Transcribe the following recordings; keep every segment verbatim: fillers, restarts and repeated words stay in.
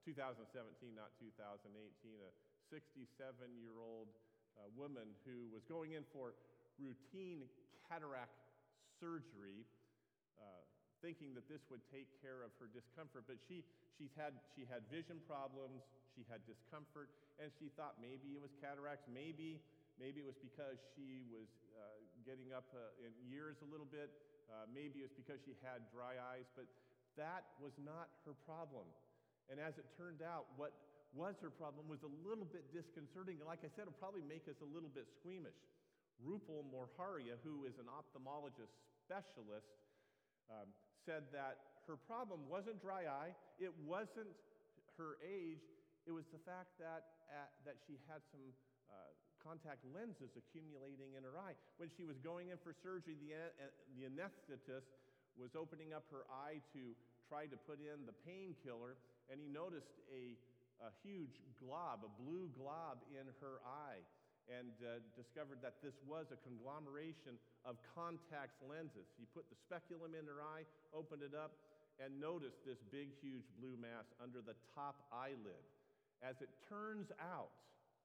two thousand seventeen, not two thousand eighteen, a sixty-seven-year-old uh, woman who was going in for routine cataract surgery, uh, thinking that this would take care of her discomfort. But she she's had she had vision problems, she had discomfort, and she thought maybe it was cataracts, maybe maybe it was because she was uh, getting up uh, in years a little bit, uh, maybe it was because she had dry eyes, but that was not her problem. And as it turned out, what was her problem was a little bit disconcerting, and like I said, it'll probably make us a little bit squeamish. Rupal Morharia, who is an ophthalmologist specialist, um, said that her problem wasn't dry eye, it wasn't her age, it was the fact that uh, that she had some uh, contact lenses accumulating in her eye. When she was going in for surgery, the, uh, the anesthetist was opening up her eye to try to put in the painkiller, and he noticed a, a huge glob, a blue glob in her eye, and uh, discovered that this was a conglomeration of contact lenses. He put the speculum in her eye, opened it up, and noticed this big, huge blue mass under the top eyelid. As it turns out,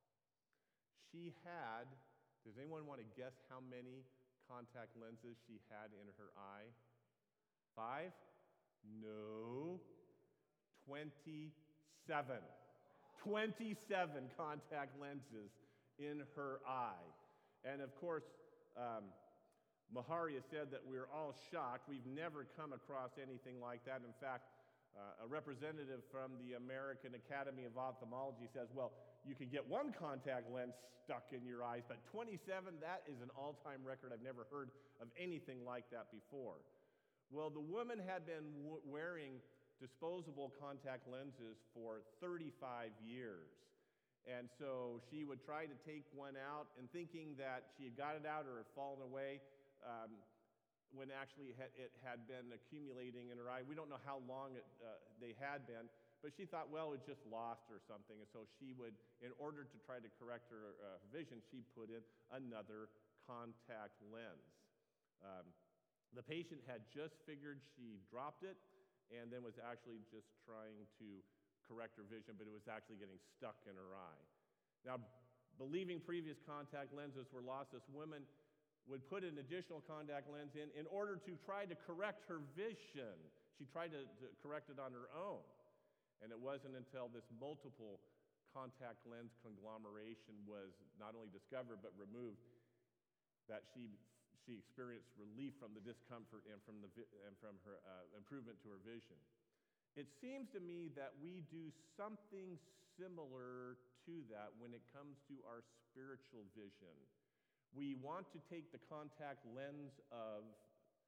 she had, does anyone want to guess how many contact lenses she had in her eye? Five? No. twenty-seven. twenty-seven contact lenses in her eye. And of course, um, Maharia said that we're all shocked. We've never come across anything like that. In fact, uh, a representative from the American Academy of Ophthalmology says, well, you can get one contact lens stuck in your eyes, but twenty-seven, that is an all-time record. I've never heard of anything like that before. Well, the woman had been w- wearing disposable contact lenses for thirty-five years. And so she would try to take one out, and thinking that she had got it out or had fallen away, um, when actually it had, it had been accumulating in her eye. We don't know how long it, uh, they had been, but she thought, well, it just lost or something. And so she would, in order to try to correct her uh, vision, she put in another contact lens. Um, the patient had just figured she dropped it, and then was actually just trying to correct her vision, but it was actually getting stuck in her eye. Now, believing previous contact lenses were lost, this woman would put an additional contact lens in in order to try to correct her vision. She tried to, to correct it on her own. And it wasn't until this multiple contact lens conglomeration was not only discovered but removed that she she experienced relief from the discomfort and from the and from her uh, improvement to her vision. It seems to me that we do something similar to that when it comes to our spiritual vision. We want to take the contact lens of,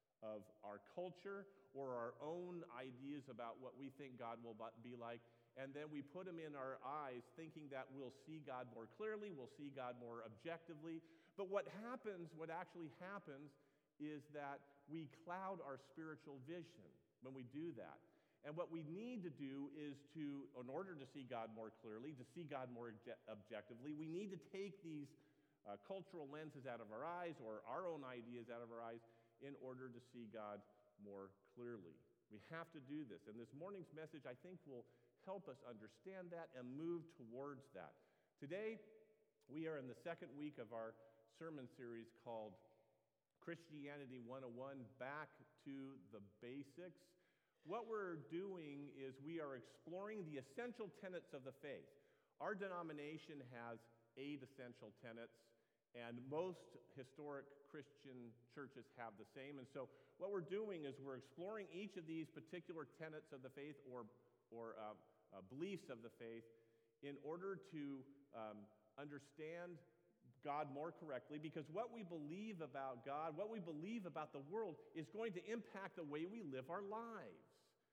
of our culture or our own ideas about what we think God will be like, and then we put them in our eyes thinking that we'll see God more clearly, we'll see God more objectively. But what happens, what actually happens, is that we cloud our spiritual vision when we do that. And what we need to do is to, in order to see God more clearly, to see God more obje- objectively, we need to take these uh, cultural lenses out of our eyes or our own ideas out of our eyes in order to see God more clearly. We have to do this. And this morning's message, I think, will help us understand that and move towards that. Today, we are in the second week of our sermon series called Christianity one oh one, Back to the Basics. What we're doing is we are exploring the essential tenets of the faith. Our denomination has eight essential tenets, and most historic Christian churches have the same. And so what we're doing is we're exploring each of these particular tenets of the faith or, or uh, uh, beliefs of the faith in order to um, understand God more correctly, because what we believe about God, what we believe about the world is going to impact the way we live our lives.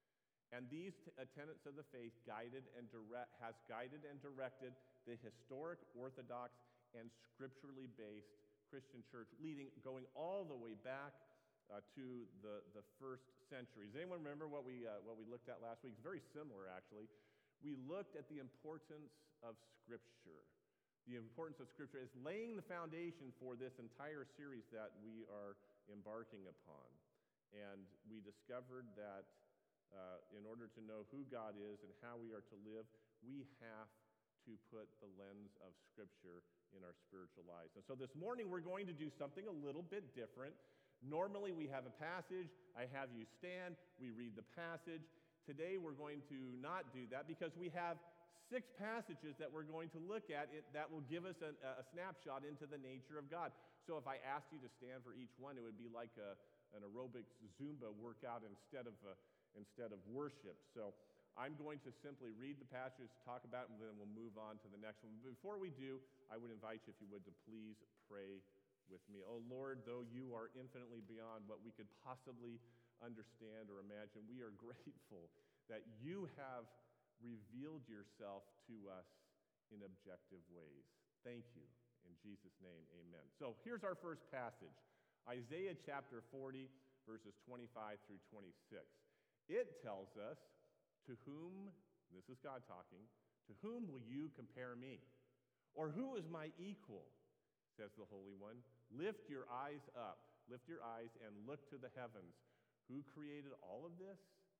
And these t- uh, tenets of the faith guided and direct, has guided and directed the historic, orthodox, and scripturally based Christian church, leading, going all the way back uh, to the, the first century. Does anyone remember what we, uh, what we looked at last week? It's very similar, actually. We looked at the importance of Scripture. The importance of Scripture is laying the foundation for this entire series that we are embarking upon. And we discovered that uh, in order to know who God is and how we are to live, we have to put the lens of Scripture in our spiritual lives. And so this morning we're going to do something a little bit different. Normally we have a passage, I have you stand, we read the passage. Today we're going to not do that because we have six passages that we're going to look at it that will give us a, a snapshot into the nature of God. So if I asked you to stand for each one, it would be like a, an aerobics Zumba workout instead of, a, instead of worship. So I'm going to simply read the passages, talk about it, and then we'll move on to the next one. But before we do, I would invite you, if you would, to please pray with me. Oh Lord, though you are infinitely beyond what we could possibly understand or imagine, we are grateful that you have revealed yourself to us in objective ways. Thank you. In Jesus' name, amen. So here's our first passage, Isaiah chapter forty, verses twenty-five through twenty-six. It tells us, to whom, this is God talking, to whom will you compare me? Or who is my equal? Says the Holy One. Lift your eyes up, lift your eyes and look to the heavens. Who created all of this?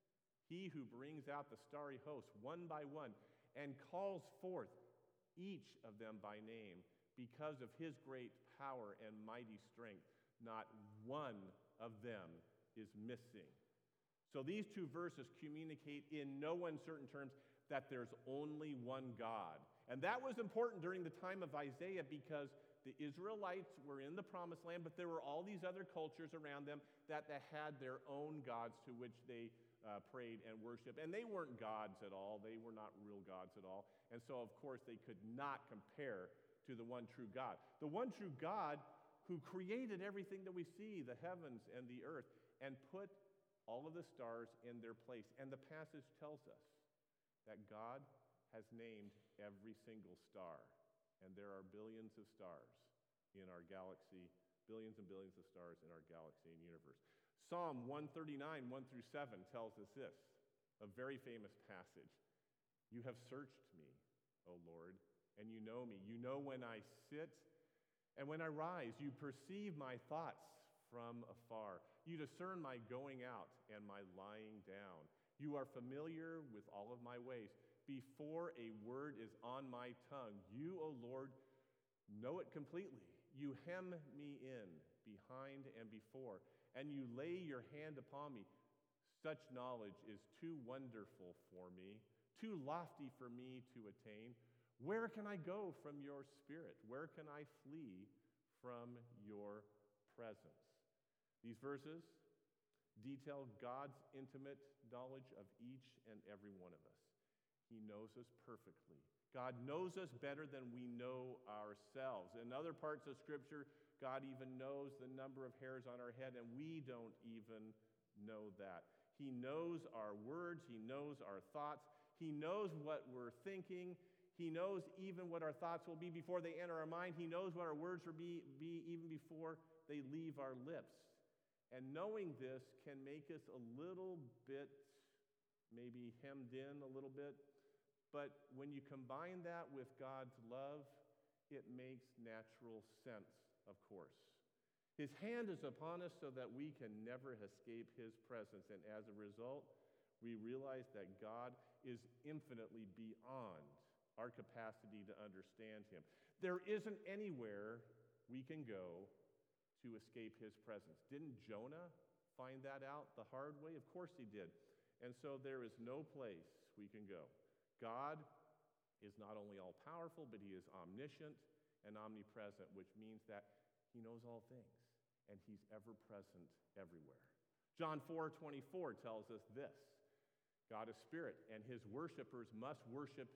He who brings out the starry host one by one and calls forth each of them by name because of his great power and mighty strength. Not one of them is missing. So these two verses communicate in no uncertain terms that there's only one God. And that was important during the time of Isaiah because the Israelites were in the promised land, but there were all these other cultures around them that, that had their own gods to which they uh, prayed and worshiped. And they weren't gods at all. They were not real gods at all. And so, of course, they could not compare to the one true God. The one true God who created everything that we see, the heavens and the earth, and put all of the stars in their place. And the passage tells us that God has named every single star. And there are billions of stars in our galaxy, billions and billions of stars in our galaxy and universe. Psalm one thirty-nine, one through seven tells us this, a very famous passage. You have searched me, O Lord, and you know me. You know when I sit and when I rise. You perceive my thoughts from afar. You discern my going out and my lying down. You are familiar with all of my ways. Before a word is on my tongue, you, O Lord, know it completely. You hem me in behind and before, and you lay your hand upon me. Such knowledge is too wonderful for me, too lofty for me to attain. Where can I go from your spirit? Where can I flee from your presence? These verses detail God's intimate knowledge of each and every one of us. He knows us perfectly. God knows us better than we know ourselves. In other parts of Scripture, God even knows the number of hairs on our head, and we don't even know that. He knows our words. He knows our thoughts. He knows what we're thinking. He knows even what our thoughts will be before they enter our mind. He knows what our words will be, be even before they leave our lips. And knowing this can make us a little bit, maybe hemmed in a little bit. But when you combine that with God's love, it makes natural sense, of course. His hand is upon us so that we can never escape his presence. And as a result, we realize that God is infinitely beyond our capacity to understand him. There isn't anywhere we can go to escape his presence. Didn't Jonah find that out the hard way? Of course he did. And so there is no place we can go. God is not only all-powerful, but he is omniscient and omnipresent, which means that he knows all things, and he's ever-present everywhere. John four twenty-four tells us this, God is spirit, and his worshipers must worship,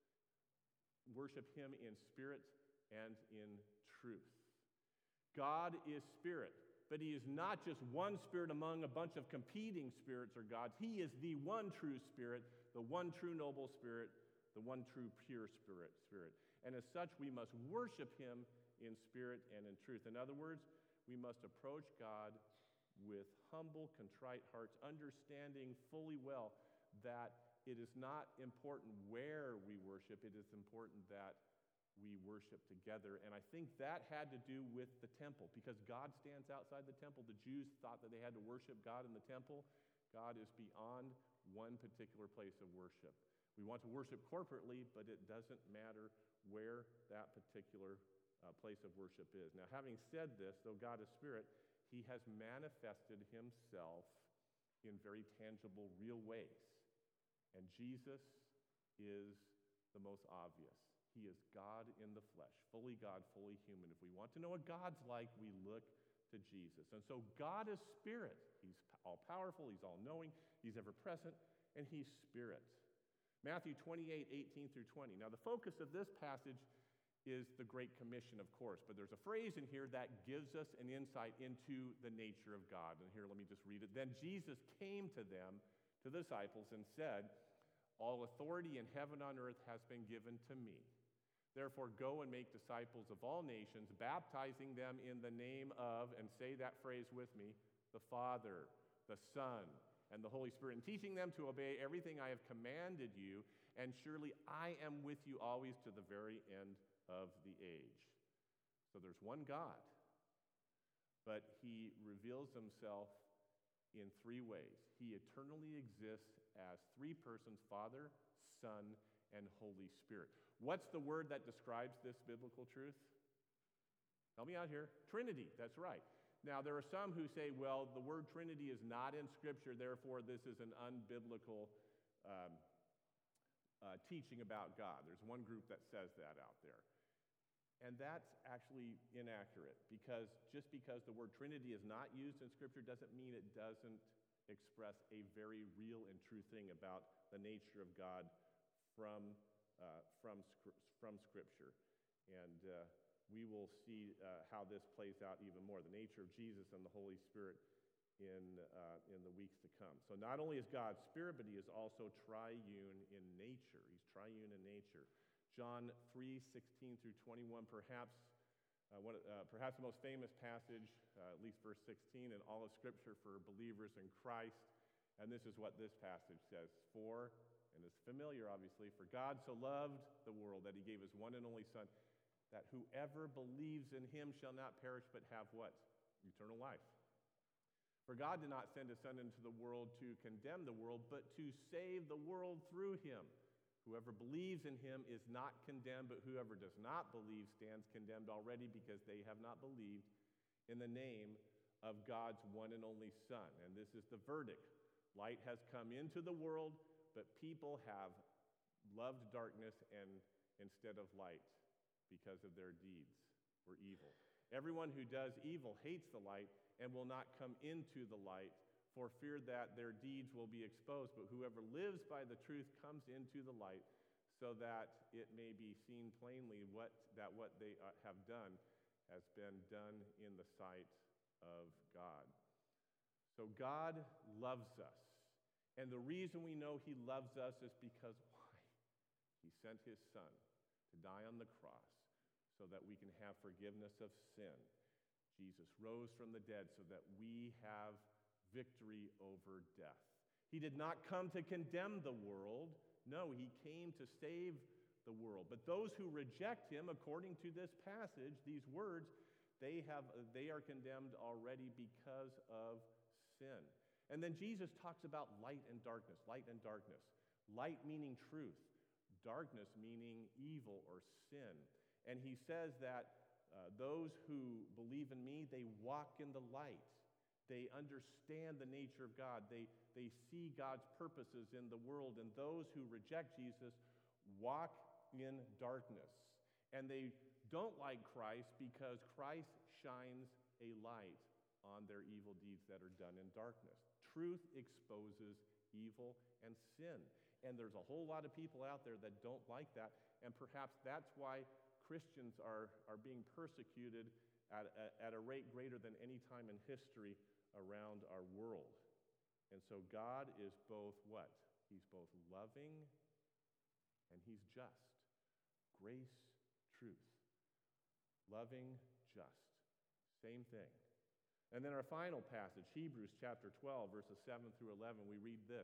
worship him in spirit and in truth. God is spirit, but he is not just one spirit among a bunch of competing spirits or gods. He is the one true spirit, the one true noble spirit, the one true pure spirit. spirit. And as such, we must worship him in spirit and in truth. In other words, we must approach God with humble, contrite hearts, understanding fully well that it is not important where we worship, it is important that we worship together. And I think that had to do with the temple, because God stands outside the temple. The Jews thought that they had to worship God in the temple. God is beyond one particular place of worship. We want to worship corporately, but it doesn't matter where that particular uh, place of worship is. Now, having said this, though God is spirit, he has manifested himself in very tangible, real ways. And Jesus is the most obvious. He is God in the flesh, fully God, fully human. If we want to know what God's like, we look to Jesus. And so God is spirit. He's all-powerful, he's all-knowing, he's ever-present, and he's spirit. Matthew twenty-eight, eighteen through twenty. Now, the focus of this passage is the Great Commission, of course, but there's a phrase in here that gives us an insight into the nature of God. And here, let me just read it. Then Jesus came to them, to the disciples, and said, all authority in heaven and on earth has been given to me. Therefore, go and make disciples of all nations, baptizing them in the name of, and say that phrase with me, the Father, the Son, and the Holy Spirit, and teaching them to obey everything I have commanded you, and surely I am with you always to the very end of the age. So there's one God, but he reveals himself in three ways. He eternally exists as three persons, Father, Son, and Holy Spirit. What's the word that describes this biblical truth? Help me out here. Trinity, that's right. Now, there are some who say, well, the word Trinity is not in Scripture, therefore this is an unbiblical um, uh, teaching about God. There's one group that says that out there. And that's actually inaccurate, because just because the word Trinity is not used in Scripture doesn't mean it doesn't express a very real and true thing about the nature of God from uh, from from Scripture. And uh, we will see uh, how this plays out even more, the nature of Jesus and the Holy Spirit in uh, in the weeks to come. So not only is God spirit, but he is also triune in nature. He's triune in nature. John three, sixteen through twenty-one, perhaps uh, one, uh, perhaps the most famous passage, uh, at least verse sixteen, in all of Scripture for believers in Christ. And this is what this passage says. For, and it's familiar obviously, for God so loved the world that he gave his one and only Son, that whoever believes in him shall not perish but have what? Eternal life. For God did not send his Son into the world to condemn the world, but to save the world through him. Whoever believes in him is not condemned, but whoever does not believe stands condemned already, because they have not believed in the name of God's one and only Son. And this is the verdict. Light has come into the world, but people have loved darkness and instead of light because of their deeds were evil. Everyone who does evil hates the light and will not come into the light, for fear that their deeds will be exposed. But whoever lives by the truth comes into the light, so that it may be seen plainly what, that what they uh, have done has been done in the sight of God. So God loves us. And the reason we know he loves us is because why? He sent his Son to die on the cross so that we can have forgiveness of sin. Jesus rose from the dead so that we have victory over death. He did not come to condemn the world. No, he came to save the world. But those who reject him, according to this passage, these words, they have they are condemned already because of sin. And then Jesus talks about light and darkness, light and darkness. Light meaning truth, darkness meaning evil or sin. And he says that uh, those who believe in me, they walk in the light. They understand the nature of God. They, they see God's purposes in the world. And those who reject Jesus walk in darkness. And they don't like Christ because Christ shines a light on their evil deeds that are done in darkness. Truth exposes evil and sin. And there's a whole lot of people out there that don't like that. And perhaps that's why Christians are, are being persecuted at, at, at a rate greater than any time in history around our world. And so God is both what? He's both loving and he's just. Grace, truth. Loving, just. Same thing. And then our final passage, Hebrews chapter twelve, verses seven through eleven, we read this.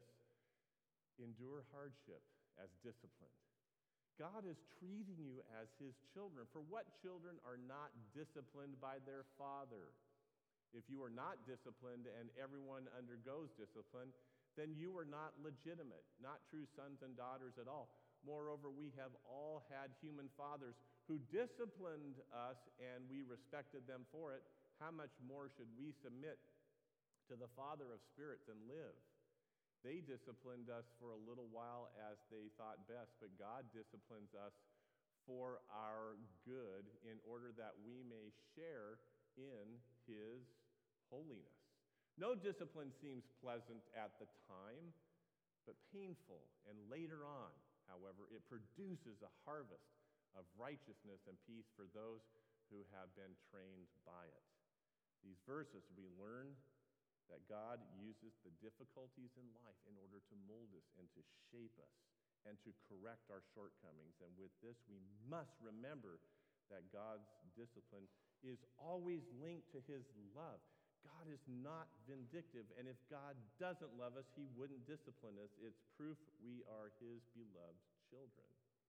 Endure hardship as disciplined. God is treating you as his children. For what children are not disciplined by their father? If you are not disciplined and everyone undergoes discipline, then you are not legitimate, not true sons and daughters at all. Moreover, we have all had human fathers who disciplined us and we respected them for it. How much more should we submit to the Father of spirits and live? They disciplined us for a little while as they thought best, but God disciplines us for our good in order that we may share in his holiness. No discipline seems pleasant at the time, but painful. And later on, however, it produces a harvest of righteousness and peace for those who have been trained by it. These verses, we learn that God uses the difficulties in life in order to mold us and to shape us and to correct our shortcomings. And with this, we must remember that God's discipline is always linked to his love. God is not vindictive, and if God doesn't love us, he wouldn't discipline us. It's proof we are his beloved children.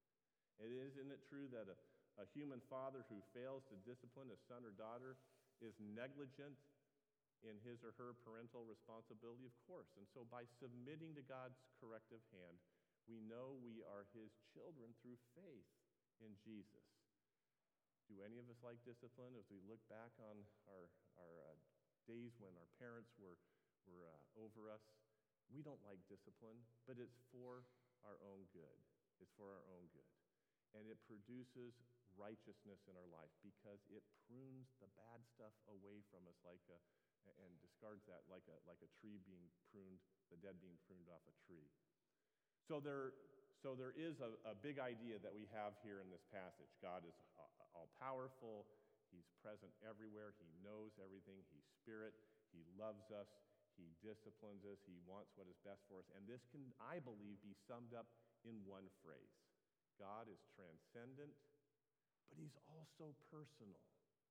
It is, isn't it true that a, a human father who fails to discipline a son or daughter is negligent in his or her parental responsibility? Of course. And so by submitting to God's corrective hand, we know we are his children through faith in Jesus. Do any of us like discipline? As we look back on our, our uh, days when our parents were, were uh, over us, we don't like discipline, but it's for our own good. It's for our own good. And it produces righteousness in our life because it prunes the bad stuff away from us like a, and discards that like a, like a tree being pruned, the dead being pruned off a tree. So there, so there is a, a big idea that we have here in this passage. God is all-powerful. He's present everywhere. He knows everything. He's spirit. He loves us. He disciplines us. He wants what is best for us. And this can, I believe, be summed up in one phrase. God is transcendent, but he's also personal.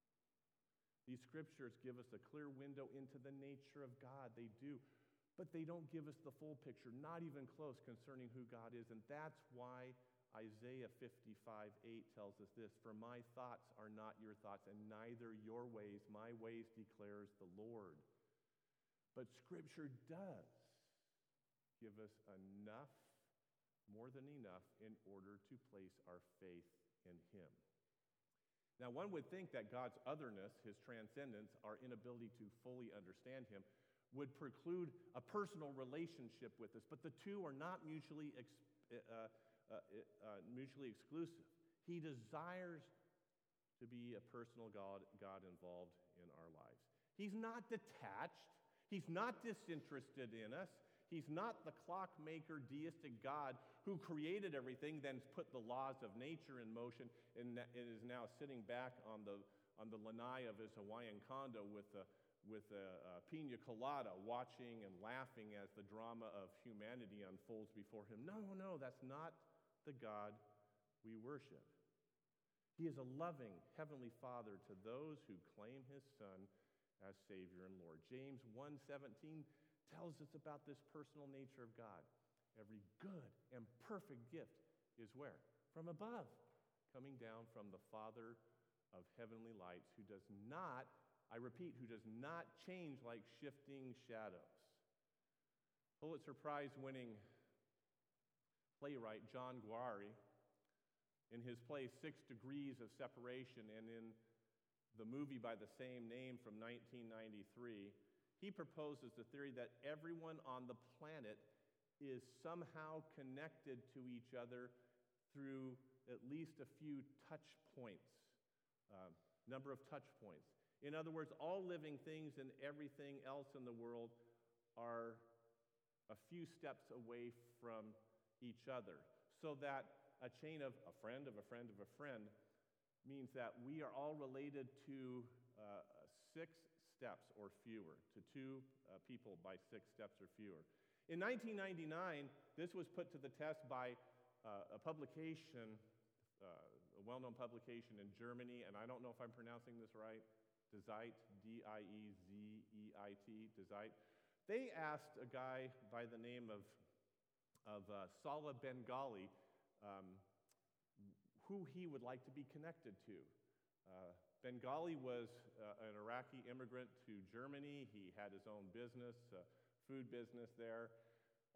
These scriptures give us a clear window into the nature of God. They do. But they don't give us the full picture, not even close, concerning who God is. And that's why Isaiah fifty-five eight tells us this: "For my thoughts are not your thoughts, and neither your ways my ways, declares the Lord." But Scripture does give us enough, more than enough, in order to place our faith in him. Now, one would think that God's otherness, his transcendence, our inability to fully understand him, would preclude a personal relationship with us, but the two are not mutually ex- uh, uh, uh, mutually exclusive. He desires to be a personal God, God involved in our lives. He's not detached. He's not disinterested in us. He's not the clockmaker, deistic God who created everything, then put the laws of nature in motion, and is now sitting back on the on the lanai of his Hawaiian condo with a with a, a pina colada, watching and laughing as the drama of humanity unfolds before him. No, no, that's not the God we worship. He is a loving Heavenly Father to those who claim his Son as Savior and Lord. James one seventeen tells us about this personal nature of God. Every good and perfect gift is where? From above, coming down from the Father of heavenly lights, who does not, I repeat, who does not change like shifting shadows. Pulitzer Prize-winning playwright John Guare, in his play Six Degrees of Separation, and in the movie by the same name from nineteen ninety-three, he proposes the theory that everyone on the planet is somehow connected to each other through at least a few touch points, uh, number of touch points. In other words, all living things and everything else in the world are a few steps away from each other, so that a chain of a friend of a friend of a friend means that we are all related to uh, six steps or fewer, to two uh, people by six steps or fewer. In nineteen ninety-nine, this was put to the test by uh, a publication, uh, a well-known publication in Germany, and I don't know if I'm pronouncing this right, Die Zeit, D I E Z E I T, Die Zeit. They asked a guy by the name of, of uh, Salah Bengali um, who he would like to be connected to. Uh, Bengali was uh, an Iraqi immigrant to Germany. He had his own business, uh, food business there.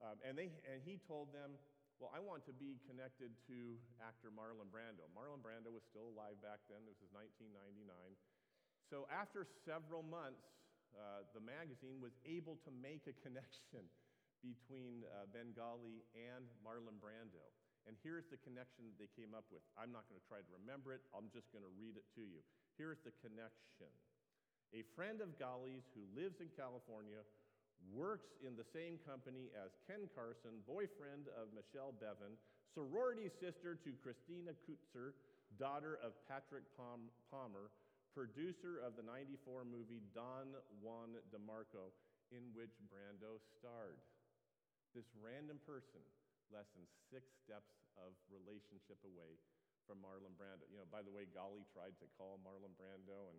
Um, and, they, and he told them, well, I want to be connected to actor Marlon Brando. Marlon Brando was still alive back then. This was nineteen ninety-nine. So after several months, uh, the magazine was able to make a connection between uh, Bengali and Marlon Brando. And here's the connection that they came up with. I'm not going to try to remember it. I'm just going to read it to you. Here's the connection. A friend of Ghali's who lives in California works in the same company as Ken Carson, boyfriend of Michelle Bevan, sorority sister to Christina Kutzer, daughter of Patrick Palm- Palmer, producer of the ninety-four movie Don Juan DeMarco, in which Brando starred. This random person, less than six steps of relationship away from Marlon Brando. You know, by the way, Ghali tried to call Marlon Brando, and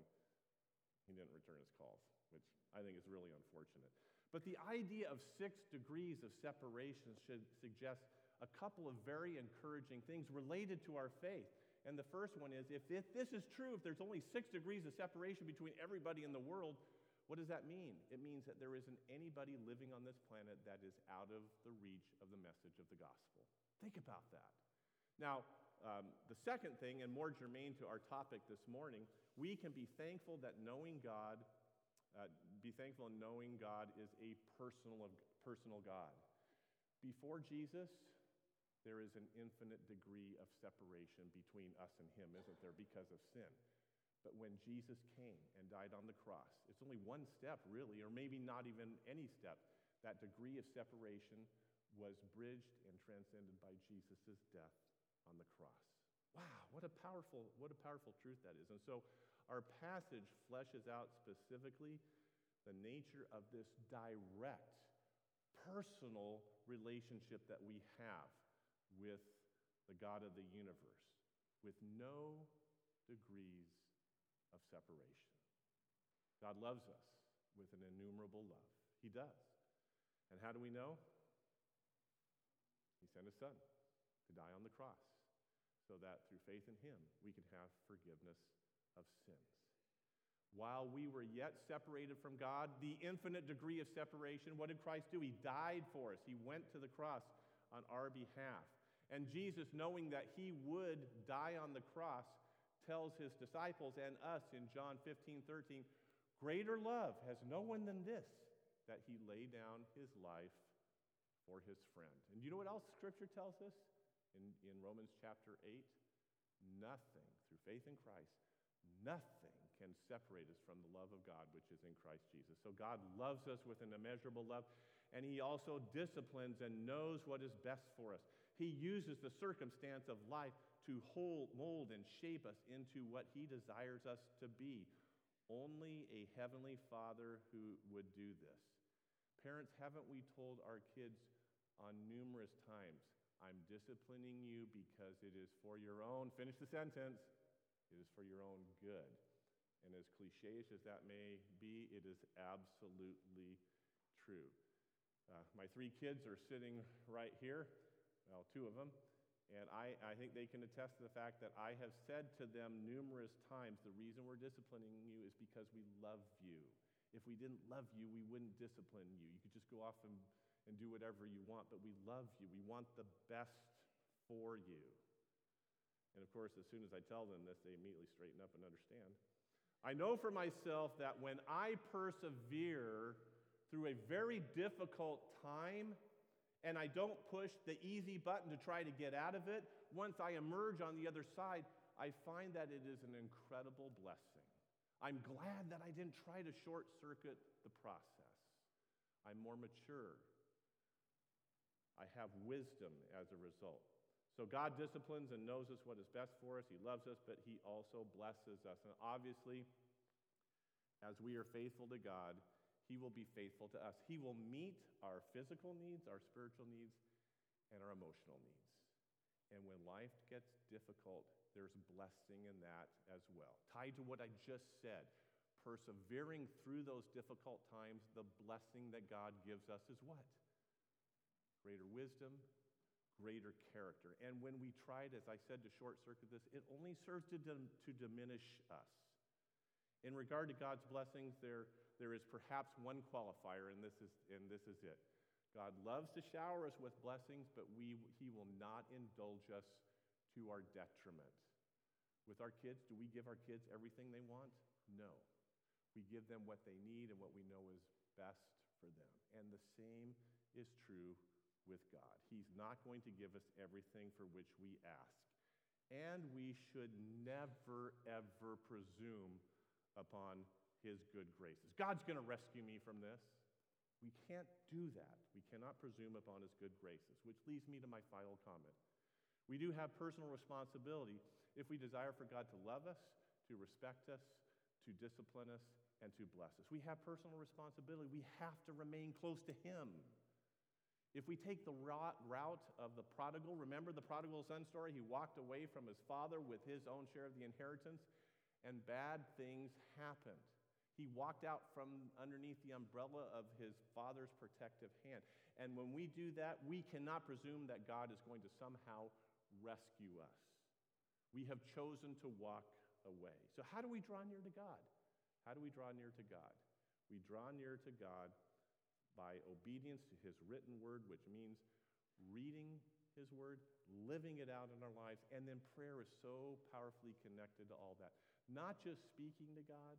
he didn't return his calls, which I think is really unfortunate. But the idea of six degrees of separation should suggest a couple of very encouraging things related to our faith. And the first one is, if, if this is true, if there's only six degrees of separation between everybody in the world, what does that mean? It means that there isn't anybody living on this planet that is out of the reach of the message of the gospel. Think about that. Now, um, the second thing, and more germane to our topic this morning, we can be thankful that knowing God Uh, be thankful in knowing God is a personal, personal God. Before Jesus, there is an infinite degree of separation between us and him, isn't there, because of sin. But when Jesus came and died on the cross, it's only one step, really, or maybe not even any step. That degree of separation was bridged and transcended by Jesus' death on the cross. Wow, what a powerful, what a powerful truth that is. And so our passage fleshes out specifically the nature of this direct, personal relationship that we have with the God of the universe, with no degrees of separation. God loves us with an innumerable love. He does. And how do we know? He sent his son to die on the cross so that through faith in him we could have forgiveness of sins. While we were yet separated from God, the infinite degree of separation, what did Christ do? He died for us. He went to the cross on our behalf. And Jesus, knowing that he would die on the cross, tells his disciples and us in John fifteen thirteen, greater love has no one than this, that he lay down his life for his friend. And you know what else Scripture tells us? In, in Romans chapter eight, nothing, through faith in Christ, nothing can separate us from the love of God, which is in Christ Jesus. So God loves us with an immeasurable love, and he also disciplines and knows what is best for us. He uses the circumstance of life to hold, mold and shape us into what he desires us to be. Only a heavenly Father who would do this. Parents, haven't we told our kids on numerous times, I'm disciplining you because it is for your own, finish the sentence, it is for your own good. And as cliche as that may be, it is absolutely true. Uh, my three kids are sitting right here, well, two of them, and I, I think they can attest to the fact that I have said to them numerous times, the reason we're disciplining you is because we love you. If we didn't love you, we wouldn't discipline you. You could just go off and, and do whatever you want, but we love you. We want the best for you. And of course, as soon as I tell them this, they immediately straighten up and understand. I know for myself that when I persevere through a very difficult time and I don't push the easy button to try to get out of it, once I emerge on the other side, I find that it is an incredible blessing. I'm glad that I didn't try to short-circuit the process. I'm more mature. I have wisdom as a result. So God disciplines and knows us what is best for us. He loves us, but he also blesses us. And obviously, as we are faithful to God, he will be faithful to us. He will meet our physical needs, our spiritual needs, and our emotional needs. And when life gets difficult, there's blessing in that as well. Tied to what I just said, persevering through those difficult times, the blessing that God gives us is what? Greater wisdom, greater character. And when we tried, as I said, to short-circuit this, it only serves to, dim- to diminish us. In regard to God's blessings, there, there is perhaps one qualifier, and this is, and this is it. God loves to shower us with blessings, but we, he will not indulge us to our detriment. With our kids, do we give our kids everything they want? No. We give them what they need and what we know is best for them. And the same is true with God. He's not going to give us everything for which we ask. And we should never, ever presume upon his good graces. God's going to rescue me from this. We can't do that. We cannot presume upon his good graces, which leads me to my final comment. We do have personal responsibility if we desire for God to love us, to respect us, to discipline us, and to bless us. We have personal responsibility. We have to remain close to him. If we take the route of the prodigal, remember the prodigal son story? He walked away from his father with his own share of the inheritance, and bad things happened. He walked out from underneath the umbrella of his father's protective hand. And when we do that, we cannot presume that God is going to somehow rescue us. We have chosen to walk away. So how do we draw near to God? How do we draw near to God? We draw near to God by obedience to his written word, which means reading his word, living it out in our lives, and then prayer is so powerfully connected to all that. Not just speaking to God,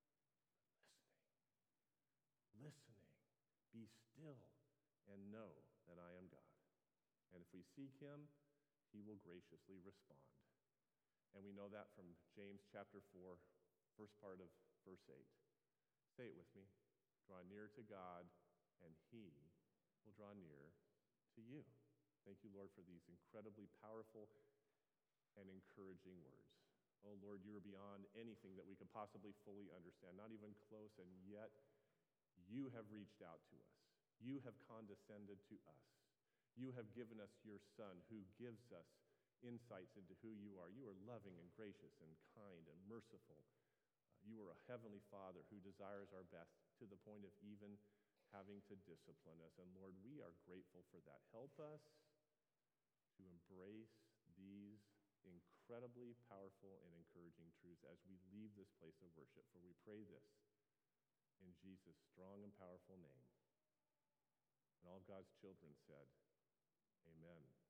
but listening. Listening. Be still and know that I am God. And if we seek him, he will graciously respond. And we know that from James chapter four, first part of verse eight. Say it with me. Draw near to God, and he will draw near to you. Thank you, Lord, for these incredibly powerful and encouraging words. Oh, Lord, you are beyond anything that we could possibly fully understand, not even close, and yet you have reached out to us. You have condescended to us. You have given us your Son who gives us insights into who you are. You are loving and gracious and kind and merciful. Uh, you are a heavenly Father who desires our best to the point of even having to discipline us. And Lord, we are grateful for that. Help us to embrace these incredibly powerful and encouraging truths as we leave this place of worship. For we pray this in Jesus' strong and powerful name. And all God's children said, amen.